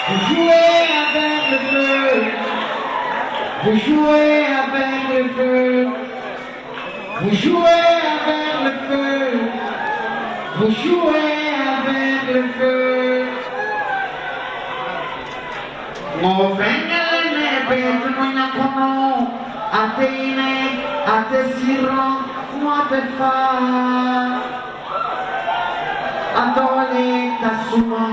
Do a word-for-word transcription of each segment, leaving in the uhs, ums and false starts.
Vous jouez avec le feu. Vous jouez avec le feu. Vous jouez avec le feu. Vous jouez avec le feu. Mon venez les bêtes, moi n'a qu'on a téné, a te sirant, moi te fa. Adole kasuma.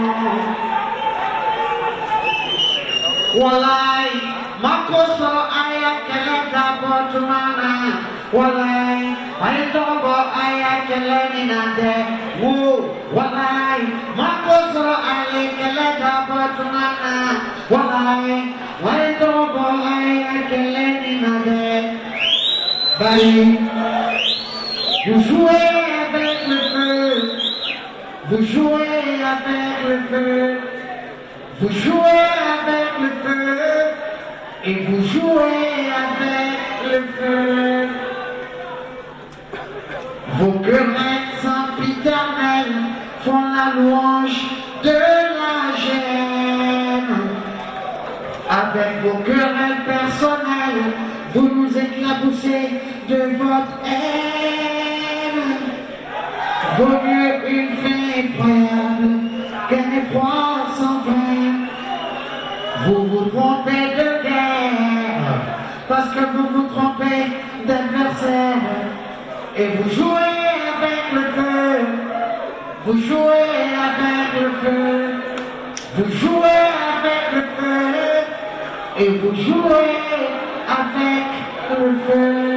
Walai, makoso ayakele kabotumana. Walai, aitobo ayakele ninade. Wo, walai, makoso ayakele kabotumana. Walai, aitobo ayakele ninade. Bali, vous jouez avec le feu. Vous jouez avec le feu. Vous jouez avec le feu. Et vous jouez avec le feu. Vos querelles sempiternelles font la louange de la gêne. Avec vos querelles personnelles, vous nous éclaboussez de votre haine. Vaut mieux une fin effroyable qu'un effroi sans fin. Vous vous trompez de guerre parce que vous vous trompez d'adversaire. Et vous jouez avec le feu. Vous jouez avec le feu. Vous jouez avec le feu. Et vous jouez avec le feu.